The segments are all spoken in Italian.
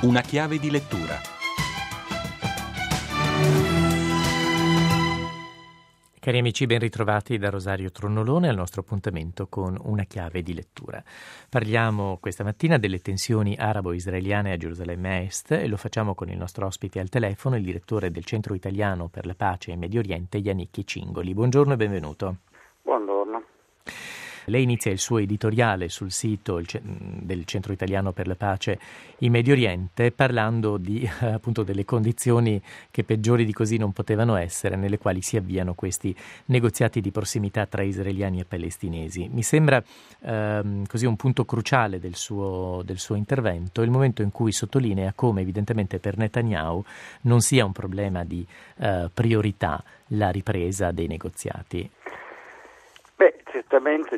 Una chiave di lettura. Cari amici, ben ritrovati da Rosario Tronnolone al nostro appuntamento con Una chiave di lettura. Parliamo questa mattina delle tensioni arabo-israeliane a Gerusalemme Est e lo facciamo con il nostro ospite al telefono, il direttore del Centro Italiano per la Pace in Medio Oriente, Janicchi Cingoli. Buongiorno e benvenuto. Buongiorno. Lei inizia il suo editoriale sul sito del Centro Italiano per la Pace in Medio Oriente parlando di appunto delle condizioni che peggiori di così non potevano essere, nelle quali si avviano questi negoziati di prossimità tra israeliani e palestinesi. Mi sembra così un punto cruciale del suo intervento, il momento in cui sottolinea come evidentemente per Netanyahu non sia un problema di priorità la ripresa dei negoziati. Certamente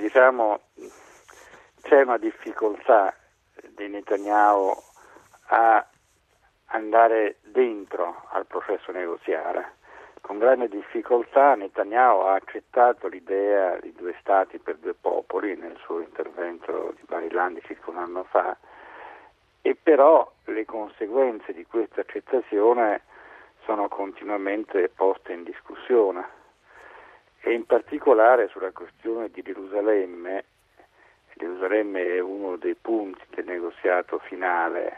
c'è una difficoltà di Netanyahu a andare dentro al processo negoziale. Con grande difficoltà Netanyahu ha accettato l'idea di 2 stati per 2 popoli nel suo intervento di Barilan circa un anno fa, e però le conseguenze di questa accettazione sono continuamente poste in discussione. E in particolare sulla questione di Gerusalemme. Gerusalemme è uno dei punti del negoziato finale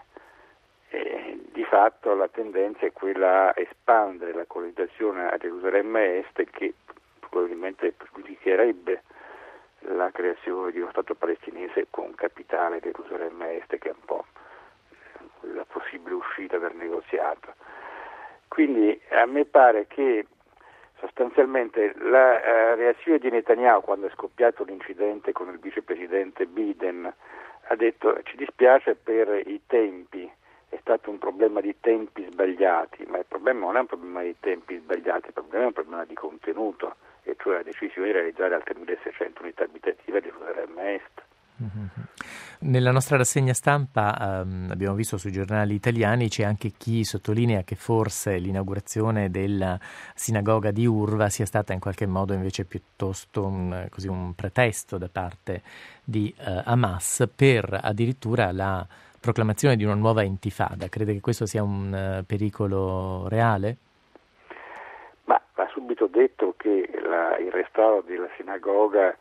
e di fatto la tendenza è quella a espandere la colonizzazione a Gerusalemme Est, che probabilmente pregiudicherebbe la creazione di uno Stato palestinese con capitale Gerusalemme Est, che è un po' la possibile uscita dal negoziato. Quindi a me pare che sostanzialmente la reazione di Netanyahu quando è scoppiato l'incidente con il vicepresidente Biden ha detto: ci dispiace per i tempi, è stato un problema di tempi sbagliati, ma il problema non è un problema di tempi sbagliati, il problema è un problema di contenuto, e cioè la decisione di realizzare altre 1600 unità abitative a Gerusalemme Est. Mm-hmm. Nella nostra rassegna stampa abbiamo visto sui giornali italiani c'è anche chi sottolinea che forse l'inaugurazione della sinagoga di Urva sia stata in qualche modo invece piuttosto un pretesto da parte di Hamas per addirittura la proclamazione di una nuova intifada. Crede che questo sia un pericolo reale? Ma va subito detto che il restauro della sinagoga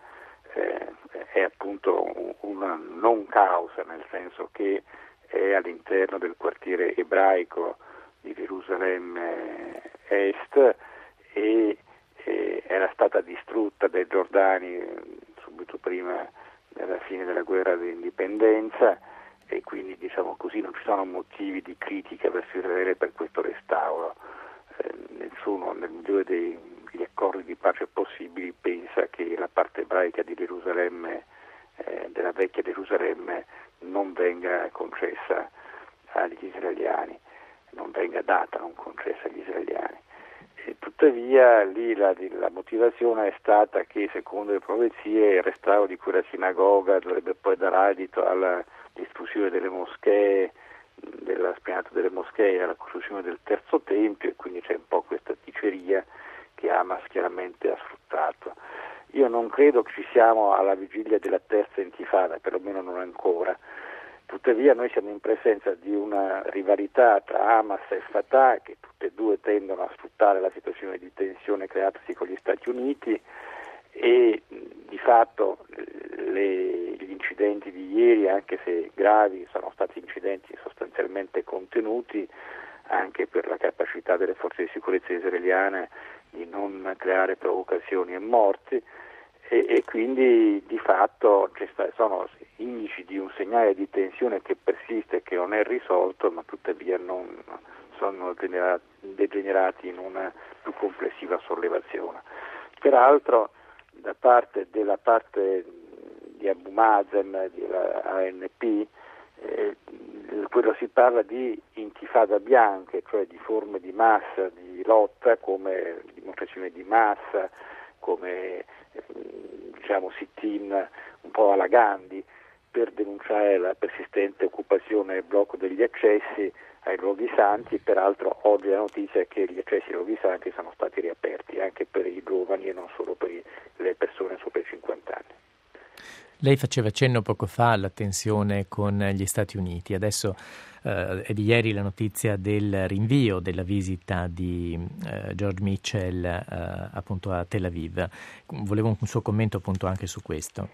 è appunto una non causa, nel senso che è all'interno del quartiere ebraico di Gerusalemme Est e era stata distrutta dai giordani subito prima della fine della guerra dell'indipendenza, e quindi non ci sono motivi di critica verso Israele per questo restauro. Nessuno, nel migliore degli accordi di pace possibili, pensa che la parte ebraica di Gerusalemme, della vecchia Gerusalemme, non venga concessa agli israeliani, non venga data, non concessa agli israeliani. E tuttavia lì la motivazione è stata che, secondo le profezie, il restauro di quella sinagoga dovrebbe poi dare adito alla distruzione delle moschee, della spianata delle moschee, alla costruzione del terzo tempio, e quindi c'è un po' questa diceria che Hamas chiaramente ha sfruttato. Io non credo che ci siamo alla vigilia della terza intifada, perlomeno non ancora. Tuttavia noi siamo in presenza di una rivalità tra Hamas e Fatah, che tutte e due tendono a sfruttare la situazione di tensione creatasi con gli Stati Uniti, e di fatto gli incidenti di ieri, anche se gravi, sono stati incidenti sostanzialmente contenuti, anche per la capacità delle forze di sicurezza israeliane di non creare provocazioni e morti, e quindi di fatto sono indici di un segnale di tensione che persiste, che non è risolto, ma tuttavia non sono degenerati in una più complessiva sollevazione. Peraltro da parte della parte di Abu Mazen, della ANP, quello si parla di intifada bianche, cioè di forme di massa, di lotta, come dimostrazione di massa, come sit-in un po' alla Gandhi, per denunciare la persistente occupazione e blocco degli accessi ai luoghi santi. Peraltro oggi la notizia è che gli accessi ai luoghi santi sono stati riaperti anche per i giovani e non solo per le persone sopra i 50 anni. Lei faceva cenno poco fa alla tensione con gli Stati Uniti. Adesso è di ieri la notizia del rinvio della visita di George Mitchell appunto a Tel Aviv. Volevo un suo commento appunto anche su questo.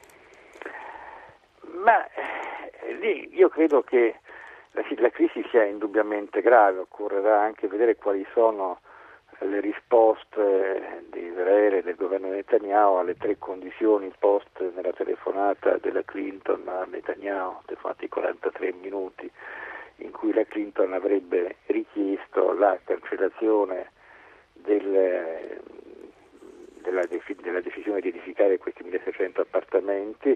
Ma lì io credo che la crisi sia indubbiamente grave, occorrerà anche vedere quali sono le risposte di Israele e del governo Netanyahu alle 3 condizioni poste nella telefonata della Clinton a Netanyahu, telefonata di 43 minuti, in cui la Clinton avrebbe richiesto la cancellazione della decisione di edificare questi 1600 appartamenti,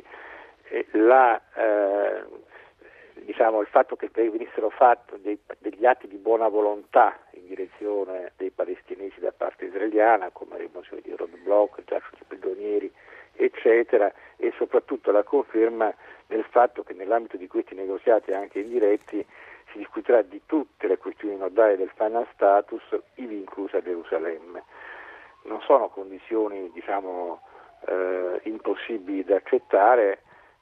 il fatto che venissero fatti degli atti di buona volontà in direzione dei palestinesi da parte israeliana, come la rimozione di roadblock, il traffico di prigionieri, eccetera, e soprattutto la conferma del fatto che nell'ambito di questi negoziati anche indiretti si discuterà di tutte le questioni nodali del final status, ivi inclusa Gerusalemme. Non sono condizioni impossibili da accettare,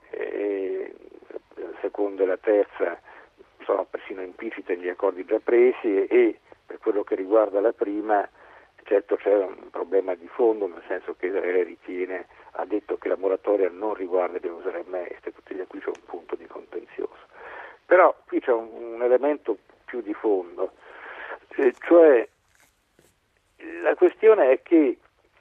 secondo la terza sono persino implicite negli accordi già presi, e per quello che riguarda la prima certo c'è un problema di fondo, nel senso che Israele ha detto che la moratoria non riguarda Gerusalemme Est, e tuttavia qui c'è un punto di contenzioso. Però qui c'è un elemento più di fondo, cioè la questione è che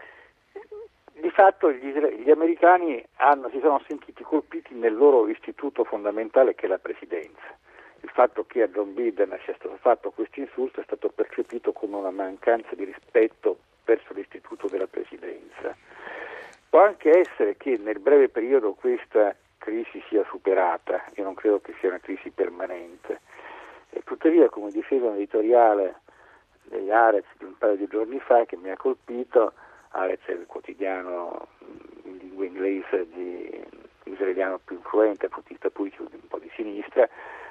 di fatto gli americani si sono sentiti colpiti nel loro istituto fondamentale, che è la presidenza. Il fatto che a John Biden sia stato fatto questo insulto è stato percepito come una mancanza di rispetto verso l'istituto della presidenza. Può anche essere che nel breve periodo questa crisi sia superata, io non credo che sia una crisi permanente, e tuttavia, come diceva un editoriale degli Haaretz di un paio di giorni fa che mi ha colpito, Haaretz è il quotidiano in lingua inglese israeliano più influente, appunto politico un po' di sinistra,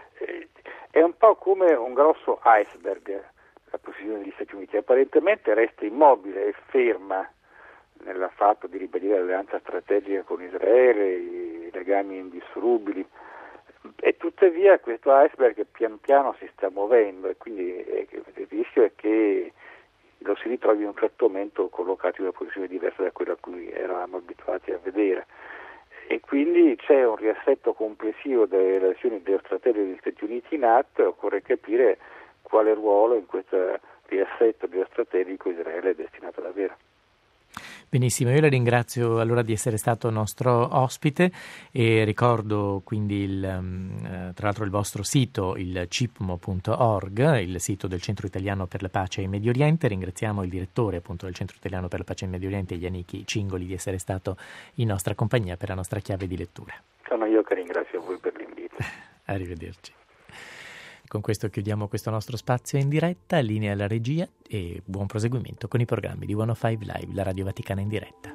è un po' come un grosso iceberg la posizione degli Stati Uniti, apparentemente resta immobile e ferma nel fatto di ribadire l'alleanza strategica con Israele, i legami indissolubili, e tuttavia questo iceberg pian piano si sta muovendo, e quindi il rischio è che lo si ritrovi in un certo momento collocato in una posizione diversa da quella a cui eravamo abituati a vedere, e quindi c'è un riassetto complessivo delle relazioni geostrategiche degli Stati Uniti in atto, e occorre capire quale ruolo in questo riassetto geostrategico Israele è destinato ad avere. Benissimo, io la ringrazio allora di essere stato nostro ospite, e ricordo quindi tra l'altro il vostro sito, il cipmo.org, il sito del Centro Italiano per la Pace in Medio Oriente. Ringraziamo il direttore appunto del Centro Italiano per la Pace in Medio Oriente, Yannick Cingoli, di essere stato in nostra compagnia per la nostra chiave di lettura. Sono io che ringrazio voi per l'invito. Arrivederci. Con questo chiudiamo questo nostro spazio in diretta, linea alla regia, e buon proseguimento con i programmi di 105 Live, la Radio Vaticana in diretta.